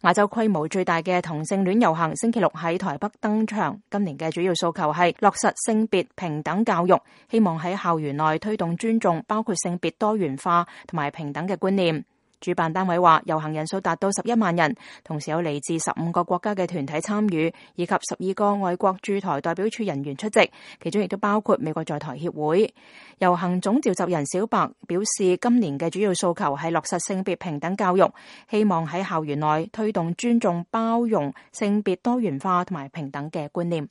亞洲規模最大嘅同性戀遊行星期六喺台北登場，今年嘅主要訴求係落實性別平等教育，希望喺校園內推動尊重包括性別多元化同埋平等嘅觀念。主辦單位話，遊行人數達到11萬人，同時有嚟自15個國家嘅團體參與，以及12個外國駐台代表處人員出席，其中亦都包括美國在台協會。遊行總召集人小白表示，今年嘅主要訴求係落實性別平等教育，希望喺校園內推動尊重包容性別多元化同埋平等嘅觀念。